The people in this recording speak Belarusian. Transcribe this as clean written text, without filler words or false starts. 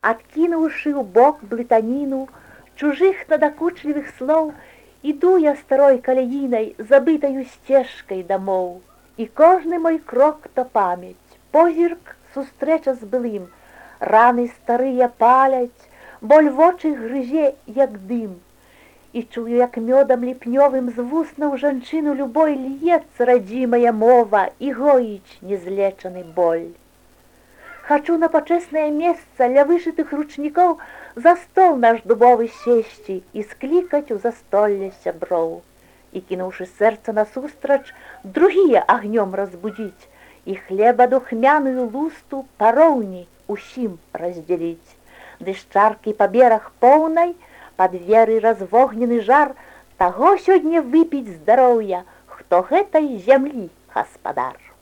Адкінуўшы ў бок блытаніну чужых надакучлівых слоў, іду я старой каляінай, забытаю сцежкай дамоў. І кожны мой крок то памяць, позірк сустрэча з былым, раны старыя паляць, боль вочы грызе, як дым. І чую, як мёдам ліпнёвым з вуснаў жанчыну любой льецца радзімая мова і гоіць незлечаны боль. Хачу на пачэснае месца ля вышытых ручнікоў за стол наш дубовы сесці і склікаць у застолле сяброў. І, кінуўшы сэрца насустрач, другія агнём разбудзіць, і хлеба духмяную лусту пароўні усім раздзяліць. Ды з чаркі па бераг поўнай, пад веры развогнены жар, таго сёння выпіць здароўя, хто гэтай зямлі гаспадар.